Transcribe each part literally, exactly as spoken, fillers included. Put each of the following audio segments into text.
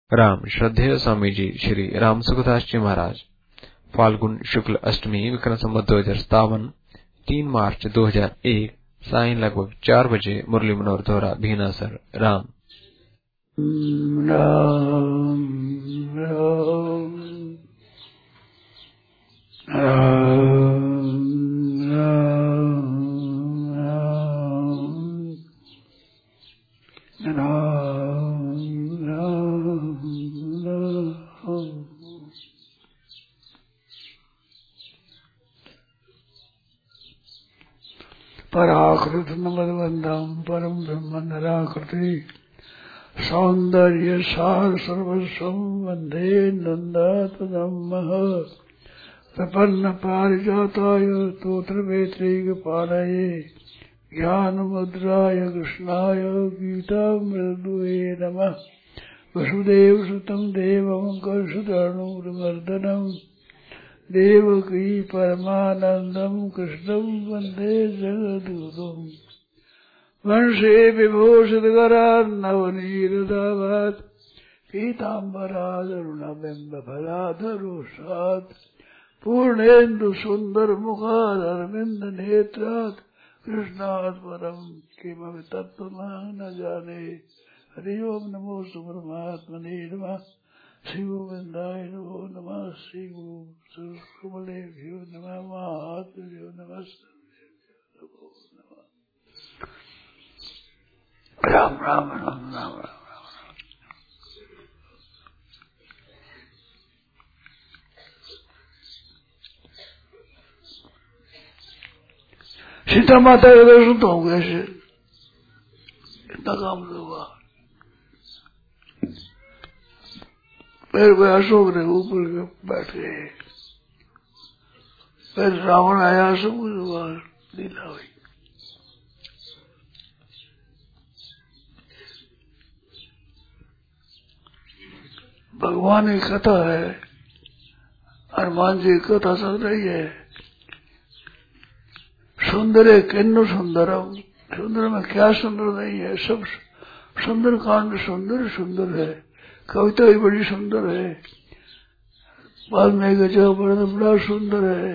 राम श्रद्धेय स्वामी जी श्री राम सुखदास जी महाराज फाल्गुन शुक्ल अष्टमी विक्रम संवत दो हजार सतावन तीन मार्च दो हजार एक सायं लगभग चार बजे मुरली मनोहर द्वारा भीनासर। राम राम राम राम राम राम पराकृत नमद्वंदम परम ब्रह्म निराकृति सौंदर्य सार सर्वस्वं वंदे नंदात्मनः प्रपन्न पारिजाताय स्तोत्रवेत्रैकपाणये ज्ञानमुद्राय कृष्णाय गीतामृतदुहे नमः। वसुदेवसुतं देवं कंसचाणूरमर्दनं देवकी परमानन्दं कृष्णं वन्दे जगद्गुरुम्। वंशे विभूषितकरार्णवनीरदावात् पीताम्बरादरुणबिम्बफलाधरोषात् पूर्णेन्दुसुन्दरमुखादरविन्दनेत्रात् कृष्णात् परं किमपि तत्त्वमहं न जाने। हरि ओम नमो सुब्रह्मण्ये नमः। श्री गोविंदाय नमो नमः। श्री गुरु सुकमलेभ्यो नमः। महात्म्यो नमः। राम राम राम राम राम। सीता माता के दर्शन तो हो गए से इतना काम हुआ। फिर वे अशोक ने ऊपर बैठ गए। फिर रावण आया, सब कुछ हुआ, लीला हुई। भगवान की कथा है, हनुमान जी की कथा चल रही है। सुंदर है किन्नु सुंदरम, सुंदर में क्या सुंदर नहीं है, सब सुंदर कांड सुंदर सुंदर है। कविता भी बड़ी सुंदर है, वाल्मीकि जो बड़ा बड़ा सुंदर है,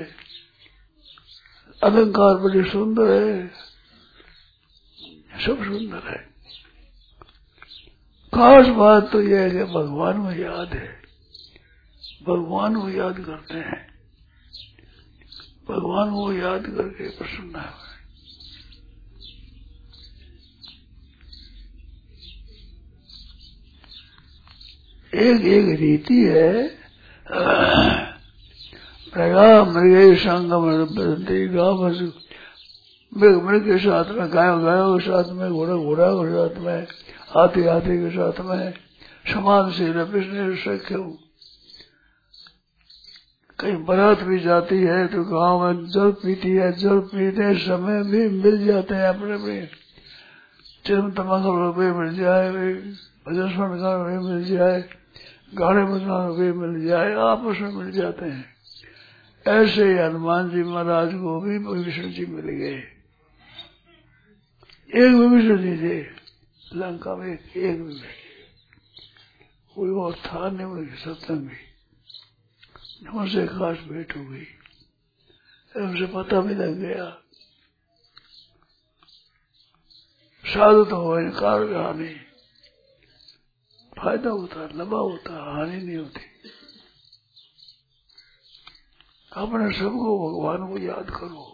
अलंकार बड़े सुंदर है, सब सुंदर है। खास बात तो यह है कि भगवान को याद है, भगवान को याद करते हैं, भगवान को याद करके प्रसन्न है। एक एक रीति है, प्रगा मृग संगम मृग के साथ में, गाय गाय के साथ में, घोड़ा घोड़ा के साथ में, हाथी हाथी के साथ में, समान से कृष्ण सख्यम। कहीं बारात भी जाती है तो गांव में जल पीती है, जल पीते समय भी मिल जाते हैं अपने अपने चिन्ह तमाशा भी मिल जाए, भजन स्मरण भी मिल जाए, गाने बजाने भी मिल जाए, आपस में मिल जाते हैं। ऐसे हनुमान जी महाराज को भी विभीषण जी मिल गए। एक विभीषण जी थे लंका में, एक विभीषण, कोई और था नहीं उनके सत्संग में। उनसे खास भेंट हो गई, उनसे पता भी लग गया। साधु तो हो, इनकार हानि, फायदा होता, लंबा होता, हानि नहीं होती। अपने सबको भगवान को याद करो,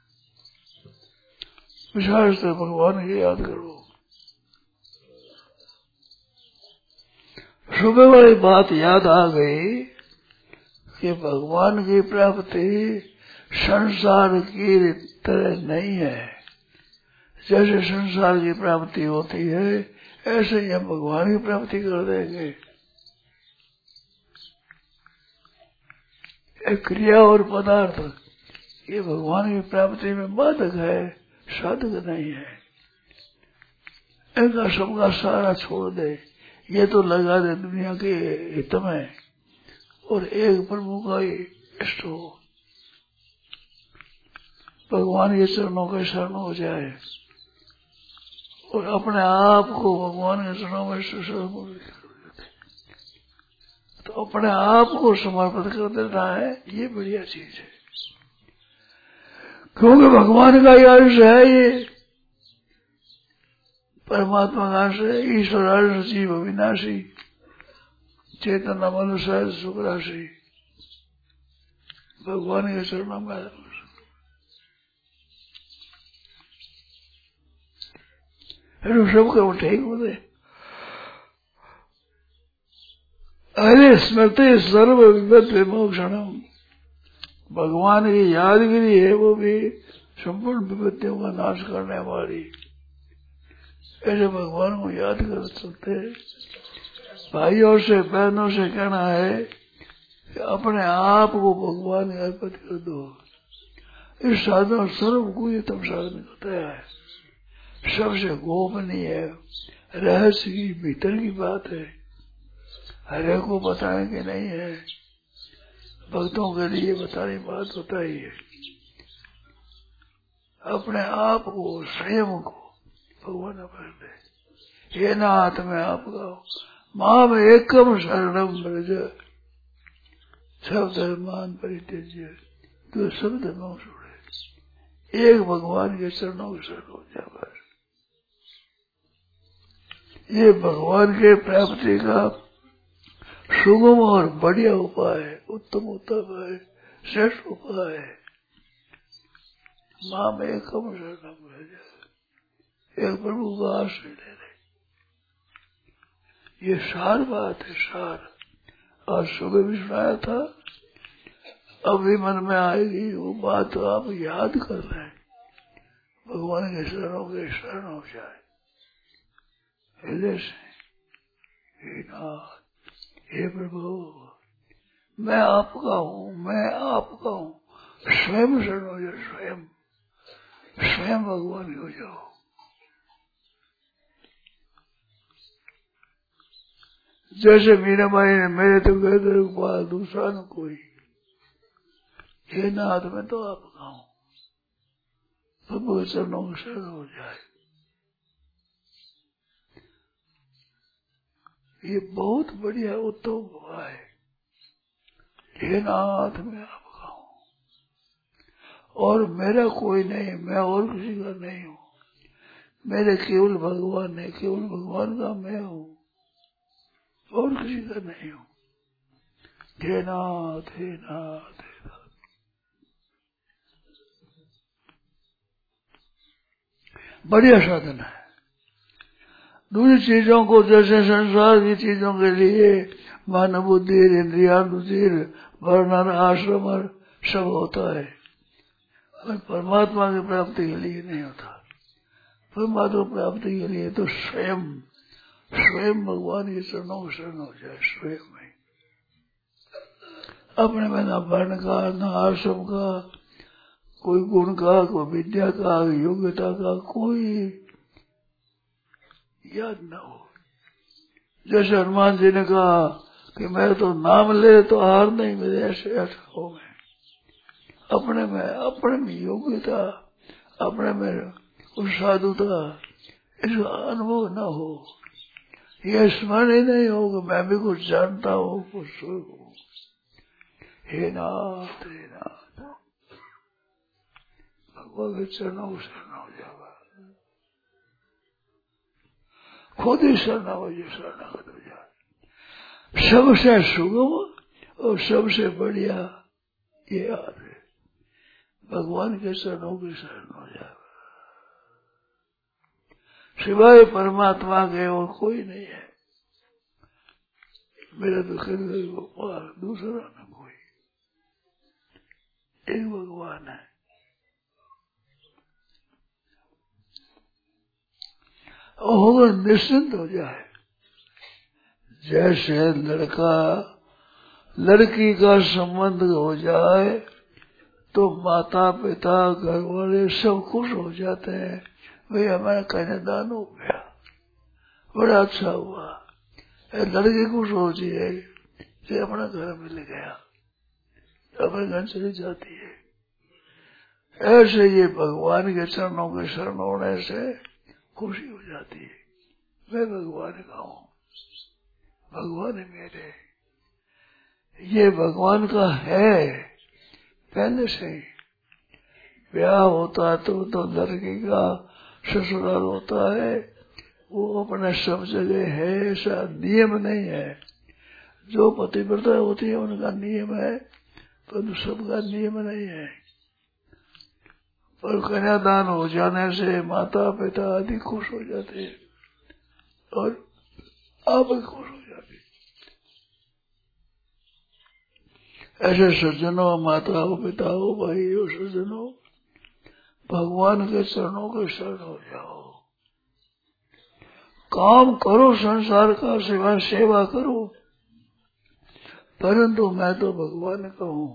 विशेष से भगवान को याद करो। सुबह वाली बात याद आ गई कि भगवान की प्राप्ति संसार की तरह नहीं है। जैसे संसार की प्राप्ति होती है ऐसे ही हम भगवान की प्राप्ति कर देंगे। एक क्रिया और पदार्थ ये भगवान की प्राप्ति में बाधक है, साधक नहीं है। इनका सबका सारा छोड़ दे, ये तो लगा दे दुनिया के हित में और एक प्रभु का ही इष्ट हो, भगवान के चरणों के शरण हो जाए और अपने आप को भगवान के चरणों में सुसर्ग कर देते। तो अपने आप को समर्पित कर देना है, ये बढ़िया चीज है। क्योंकि भगवान का अंश है ये, परमात्मा का अंश है। ईश्वर अंश जीव अविनाशी, चेतना मनुष्य सुख राशि, भगवान के चरणों में सब को ठीक होते। अरे स्मृति सर्व विपद विमोक्षणम, भगवान की यादगिरी है वो भी संपूर्ण विपत्तियों का नाश करने वाली। ऐसे भगवान को याद कर सकते। भाइयों से बहनों से कहना है कि अपने आप को भगवान को अर्पित कर दो। इस साधन सर्व को ये तब साधन होता है, सबसे गोपनीय है, रहस्य की भीतर की बात है, हरे को बताने की नहीं है, भक्तों के लिए बताने की बात होता ही है। अपने आप को, स्वयं को भगवान पर दे। हे नाथ में आप गाओ, मां में एकम शरणम ब्रज, सब धर्मान परित्यज्य, तो सब धर्मों छोड़े, एक भगवान के चरणों के शरण हो जा। बस ये भगवान के प्राप्ति का सुगम और बढ़िया उपाय है, उत्तम उपाय है, श्रेष्ठ उपाय है। मां में एकम शरणम ब्रज, एक प्रभु का आश्रय ले रहे। ये सार बात है, सार। आज सुबह भी सुनाया था, अभी मन में आएगी वो बात, तो आप याद कर रहे हैं। भगवान के शरणों के शरण हो जाए हृदय से। हे नाथ, हे प्रभु, मैं आपका हूँ, मैं आपका हूँ। स्वयं शरण हो जाओ, स्वयं स्वयं भगवान हो जाओ। जैसे मीरा बाई ने मेरे तो गए थे दूसरा न कोई, हे नाथ में तो आपका हूँ, प्रभु चरणों में शरण हो जाए। ये बहुत बढ़िया उत्तम हुआ है। हे नाथ में आपका हूँ और मेरा कोई नहीं, मैं और किसी का नहीं हूँ, मेरे केवल भगवान है, केवल भगवान का मैं हूँ और किसी का नहीं हूँ। हे नाथ, हे नाथ, हे नाथ। बढ़िया साधन है। दूसरी चीजों को, जैसे संसार की चीजों के लिए मन बुद्धि इंद्रिया रुचिर वर्णन आश्रम सब होता है, परमात्मा की प्राप्ति के लिए नहीं होता। परमात्मा प्राप्ति के लिए तो स्वयं स्वयं भगवान के चरणों में शरण हो जाए। स्वयं में अपने में न वर्ण का, न आश्रम का, कोई गुण का, कोई विद्या का, योग्यता का कोई याद न हो। जैसे हनुमान जी ने कहा कि मैं तो नाम ले तो हार नहीं मेरे, ऐसे ऐसा हो मैं अपने में अपने में योग्यता, अपने में उस साधुता, इसका अनुभव न हो, यह स्मरण ही नहीं हो कि मैं भी कुछ जानता हूँ, कुछ हूँ। हे नाथ, हे नाथ, भगवान के चरणों को शरण हो जाएगा। खुद ही शरणागत जी शरणागत हो जाए। सबसे सुगम और सबसे बढ़िया ये याद है, भगवान के चरणों की शरण हो जाए। सिवाय परमात्मा के और कोई नहीं है। मेरा तो हृदय गोपाल, दूसरा न कोई, एक भगवान है। और निश्चिंत हो जाए। जैसे लड़का लड़की का संबंध हो जाए तो माता पिता घर वाले सब खुश हो जाते हैं, भाई हमारा कन्यादान हो गया, बड़ा अच्छा हुआ। लड़की खुश होती है कि अपना घर मिल गया, अपने घर चली जाती है। ऐसे ये भगवान के चरणों के शरण होने से खुशी हो जाती है। मैं भगवान का हूँ, भगवान है मेरे, ये भगवान का है पहले से ही। ब्याह होता है तो तो लड़की का ससुराल होता है, वो अपने सब जगह है, ऐसा नियम नहीं है। जो पतिव्रता होती है उनका नियम है, परंतु सबका नियम नहीं है। और कन्यादान हो जाने से माता पिता आदि खुश हो जाते हैं और आप भी खुश हो जाते। ऐसे सज्जनों, माताओं, पिताओं, भाइयों, सज्जनों, भगवान के चरणों के शरण हो जाओ। काम करो संसार का, सेवा सेवा करो, परंतु मैं तो भगवान का हूँ।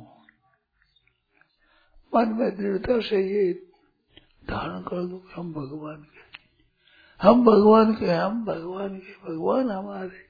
मन में दृढ़ता से ये धारण कर दो, हम भगवान के, हम भगवान के, हम भगवान के, भगवान हमारे।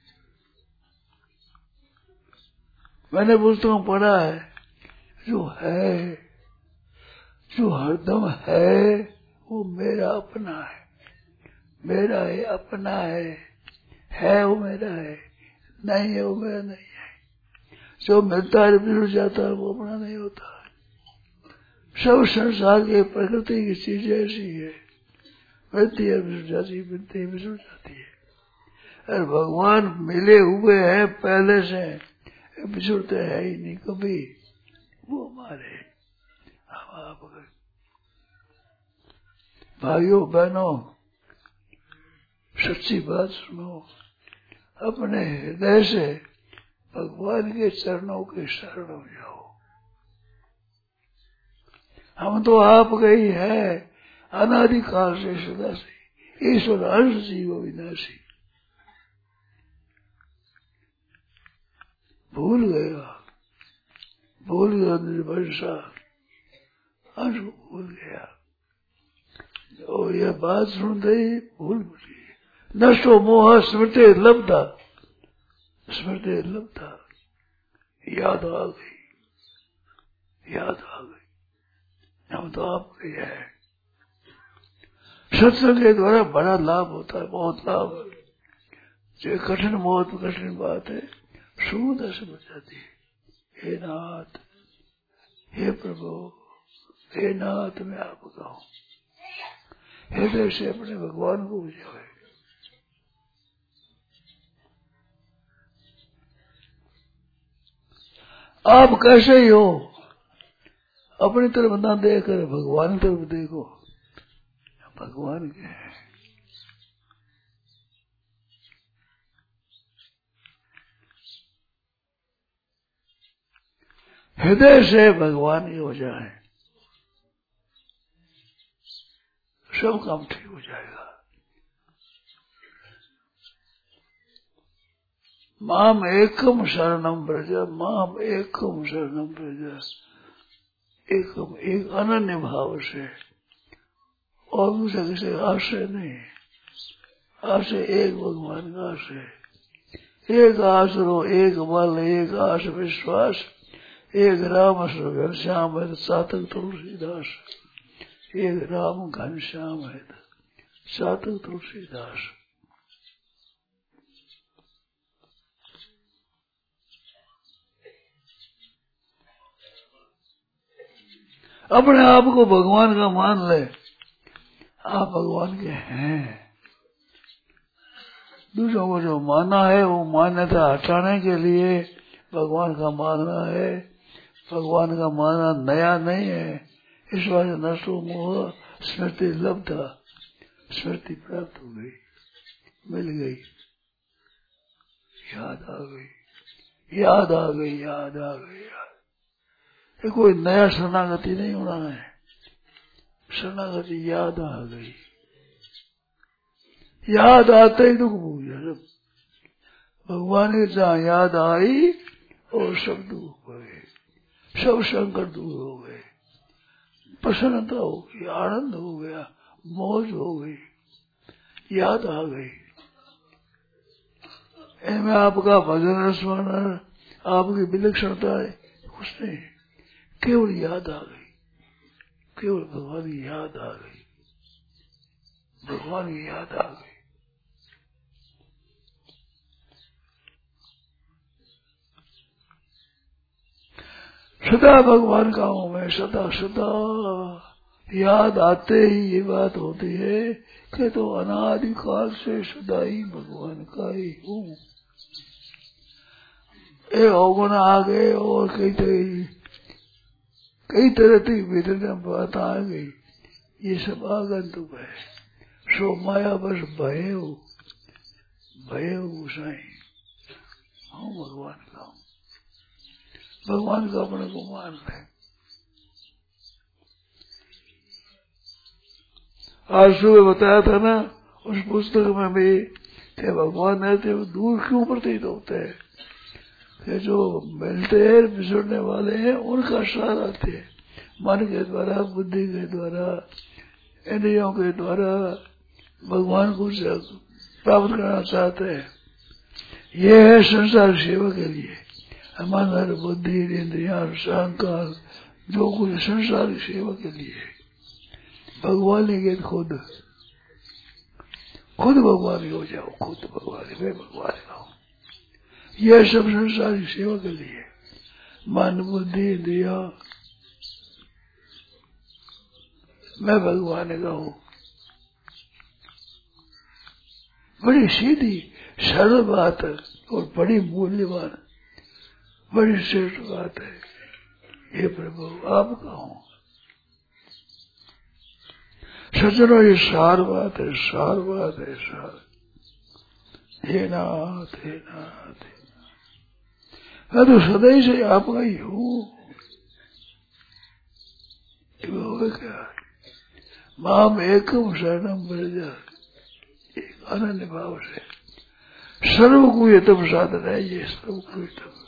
मैंने पुस्तकों पढ़ा है, जो है, जो हरदम है, वो मेरा अपना है, मेरा है, अपना है, है वो मेरा है, नहीं है वो मेरा नहीं है। जो मिलता है बिगड़ जाता है वो अपना नहीं होता। सब संसार के प्रकृति की चीजें ऐसी है, मिलती है बिगड़ जाती है, मिलती है बिगड़ जाती है। और भगवान मिले हुए हैं पहले से, बिछुड़ते हैं ही नहीं कभी, वो हमारे। हम आप भाइयों बहनों, सच्ची बात सुनो, अपने हृदय से भगवान के चरणों के शरण हो जाओ। हम तो आप गई है अनादिकाल से, सदा से, ईश्वर अंश जीव विनाशी। भूल गया, भूल गया निर्भरसा, अंश भूल गया। और यह बात सुनते ही भूल गई। नष्टो मोह स्मृति लब्धा, स्मृति लब्धा, याद आ गई, याद आ गई। हम तो आपके हैं। सत्संग के द्वारा बड़ा लाभ होता है, बहुत लाभ है। जो कठिन, बहुत कठिन बात है, सुविधा से बच जाती है। हे नाथ, हे प्रभु, हे नाथ, मैं आपका हूँ। हृदय से अपने भगवान को बुझाए। आप कैसे ही हो, अपनी तरफ ना देखकर भगवान की तरफ देखो। भगवान के हैं। हृदय से भगवान ही हो जाए, सब काम ठीक हो जाएगा। माम एकम शरणम ब्रज, माम एकम शरणम ब्रज, एकम, एक अनन्य भाव से, और दूसरे किसी आश्रय नहीं, आश्रय एक भगवान का आश्रय। एक आश्रो, एक बल, एक आश विश्वास, एक राम श्याम श्याम है सातक तुलसीदास, एक राम घन श्याम है सातक तुलसीदास। अपने आप को भगवान का मान ले, आप भगवान के हैं। दूसरों को जो माना है वो मान्यता हटाने के लिए भगवान का मानना है। भगवान का मानना नया नहीं है। इस बार नष्टो मोह स्मृति लब्धा, स्मृति प्राप्त हो गई, मिल गई, याद आ गई, याद आ गई, याद आ गई। ये कोई नया शरणागति नहीं होना है, शरणागति याद आ गई। याद आते ही दुख भूल गया सब। भगवान की जहाँ याद आई और सब दुख हो गए, सब संकट दूर हो गए, प्रसन्नता हो गई, आनंद हो गया, मौज हो गई, याद आ गई। इनमें आपका भजन स्मरण, आपकी विलक्षणता है कुछ नहीं, केवल याद आ गई, केवल भगवान की याद आ गई, भगवान की याद आ गई। सदा भगवान का हूँ मैं, सदा सदा। याद आते ही ये बात होती है कि तो अनादिकाल से सदा ही भगवान का ही हूँ। एक अवगुण आ गए और कई तरह कई तरह की वेदना बात आ गई, ये सब आगंतुक है। सो माया बस भय हो, भय हो साई हूँ भगवान का हूँ, भगवान का अपने को मान रहे। आज सुबह बताया था ना उस पुस्तक में भी कि भगवान रहते वो दूर क्यों प्रतीत होते हैं कि जो मिलते हैं बिछड़ने वाले हैं उनका सहारा थे, मन के द्वारा, बुद्धि के द्वारा, इंद्रियों के द्वारा भगवान को प्राप्त करना चाहते हैं। ये है संसार सेवा के लिए हमारा बुद्धि, इंद्रिया, अहंकार जो कुछ संसार सेवा के लिए भगवान ने खुद खुद भगवान हो जाओ, खुद भगवान मैं भगवान का हूँ। यह सब संसारी सेवा के लिए मन, बुद्धि, इंद्रिया मैं भगवान का हूँ। बड़ी सीधी सरल बात है और बड़ी मूल्यवान, बड़ी श्रेष्ठ बात है। ये प्रभु आपका हूँ। सज्जनों ये सार बात है, सार बात है, सार। हे नाथ, हे नाथ, हे नाथ, मैं तो सदा ही से आपका ही हूँ। क्या माम एकम शरणम व्रज, एक अनन्य भाव से सर्व को ये तब साधन है। ये सर्व को तब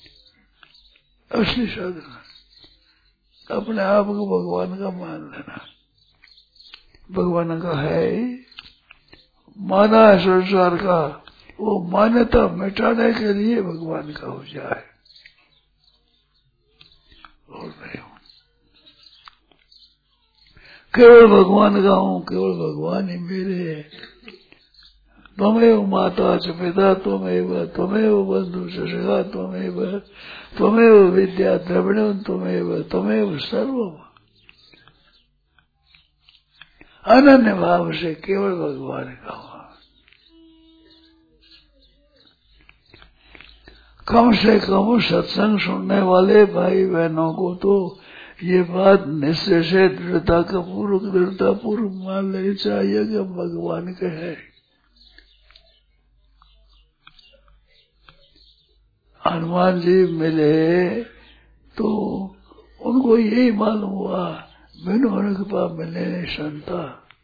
असली साधन अपने आप को भगवान का मान लेना। भगवान का है माना है संसार का, वो मान्यता मिटाने के लिए भगवान का हो जाए और नहीं हूं, केवल भगवान का हूं, केवल भगवान ही मेरे है। त्वमेव माता च पिता त्वमेव, त्वमेव बंधु च सखा त्वमेव, त्वमेव विद्या द्रविणं त्वमेव, त्वमेव सर्वम्। अनन्य भाव से केवल भगवान का हुआ। कम से कम सत्संग सुनने वाले भाई बहनों को तो ये बात निश्चय से दृढ़ता का पूर्वक दृढ़ता पूर्वक मान लेनी चाहिए कि भगवान के है। हनुमान जी मिले तो उनको यही मालूम हुआ बिन होने के पास मिलने नहीं संता,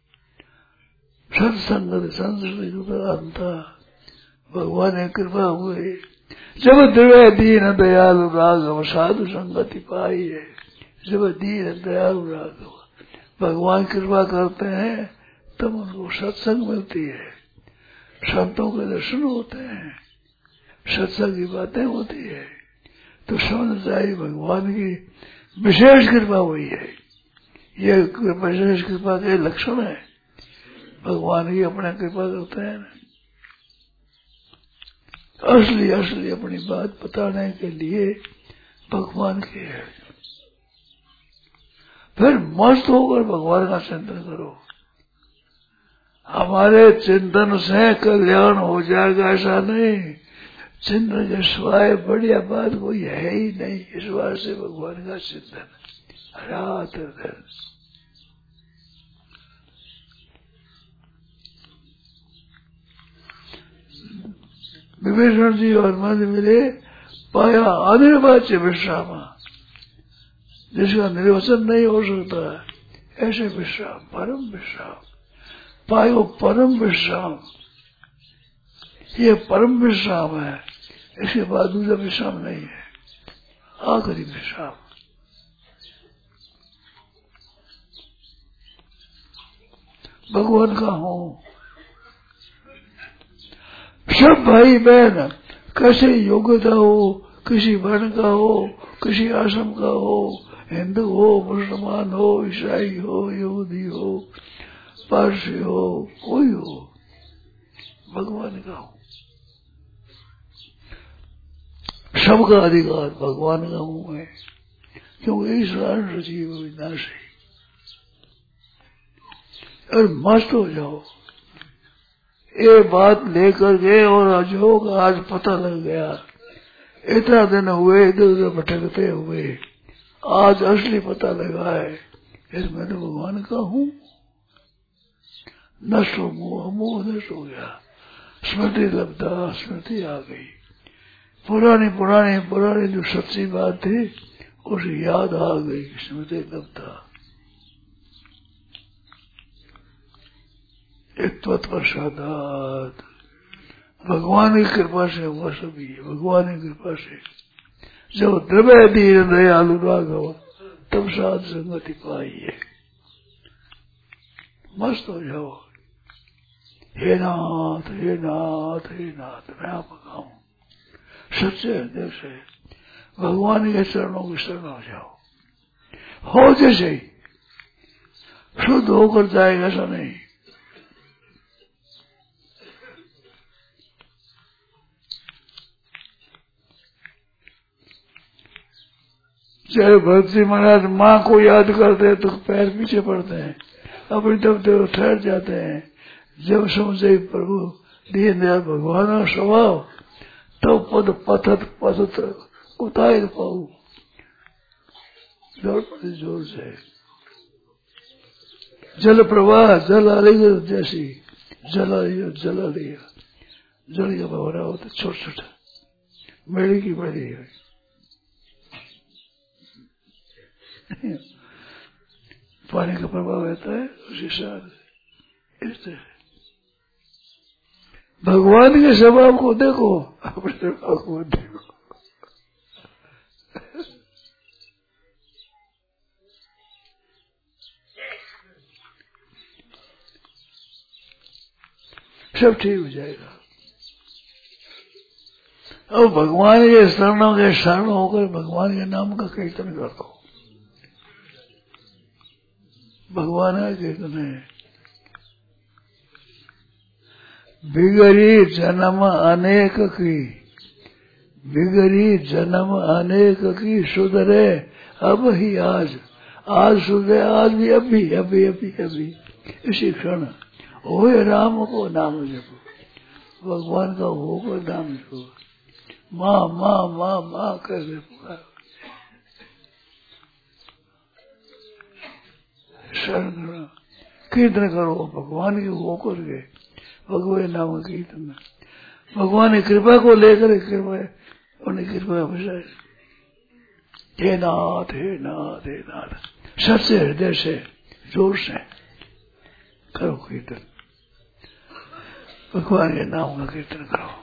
सत्संगत संता भगवान ने कृपा हुई। जब दृढ़ दीन दयालु राघव साधु संगति पाई है, जब दीन दयालु राघव भगवान कृपा करते हैं तब उनको सत्संग मिलती है, संतों के दर्शन होते हैं, सत्संग की बातें होती है, तो समझ चाहिए भगवान की विशेष कृपा हुई है। ये विशेष कृपा के लक्षण है, भगवान की अपने कृपा करते हैं। असली असली अपनी बात बताने के लिए भगवान के है। फिर मस्त होकर भगवान का चिंतन करो। हमारे चिंतन से कल्याण हो जाएगा ऐसा नहीं, चिंतन के सिवाय बढ़िया बात कोई है ही नहीं। इस बात से भगवान का चिंतन रात दिन। विभीषण जी और मन मिले, पाया अनिर्वाच्य विश्राम, जिसका निर्वचन नहीं हो सकता, ऐसे विश्राम, परम विश्राम पायो, परम विश्राम। ये परम विश्राम है, इसके बाद दूसरा विश्राम नहीं है, आखिरी विश्राम। भगवान का हूँ। सब भाई बहन कैसे योग्यता हो, किसी वर्ण का हो, किसी आश्रम का हो, हिंदू हो, मुसलमान हो, ईसाई हो, यहूदी हो, पारसी हो, कोई हो, भगवान का हो। सबका अधिकार भगवान का हूँ मैं। क्योंकि ईश्वर रची वो विनाशी। और मस्त हो जाओ, ये बात लेकर गए और अजोग आज पता लग गया। इतना दिन हुए इधर उधर भटकते हुए, आज असली पता लगा है फिर मैं तो भगवान का हूँ। नष्ट हो मोह, मोह नष्ट हो गया, स्मृति लब्धा, स्मृति आ गई। पुरानी पुरानी पुरानी जो सच्ची बात थी उसे याद आ गई, स्मृति लब्धा। एक तत्प्रसादात, भगवान की कृपा से हुआ सभी, भगवान की कृपा से। जब द्रव्य धीर दयालु राघव तब साध संगति पाई है। मस्त हो जाओ, हे नाथ हे नाथ हे नाथ, मैं आपका हूँ। सच्चे हृदय से भगवान के चरणों की शरण हो जाओ। हो जैसे ही शुद्ध होकर जाएगा, ऐसा नहीं। चाहे भक्त जी महाराज माँ को याद करते हैं तो पैर पीछे पड़ते हैं, अपनी तब तो ठहर जाते हैं। जब समझे प्रभु दीन दयाल भगवान का स्वभाव, तो पद पथत पथत उतार पाऊ, जोर पड़े जोर से। जल प्रवाह जल आलिंग जैसी, जल लिया जल लिया जल का भवरा होता छोटा छोटा, मेड़ी की बड़ी है। पानी का प्रभाव रहता है उसी साथ। इस तरह भगवान के स्वभाव को देखो, अपने स्वभाव को देखो। सब ठीक हो जाएगा। अब भगवान के शरणों के शरण होकर भगवान के नाम का कीर्तन करो। भगवान का कीर्तन है। बिगड़ी जन्म अनेक की, बिगड़ी जन्म अनेक की, सुधरे अब ही आज, आज सुधरे आज भी, अभी अभी अभी अभी इसी क्षण। ओए राम को नाम जपो, भगवान का हो को नाम जपो। माँ माँ माँ माँ कर पुकारो, शरण करो, कीर्तन करो भगवान की हो करके, भगवान नाम कीर्तन। भगवान की कृपा को लेकर कृपा, उन्हें कृपा बजाय। हे नाथ हे नाथ हे नाथ, सच्चे हृदय से जोर से करो कीर्तन, भगवान के नाम का कीर्तन करो।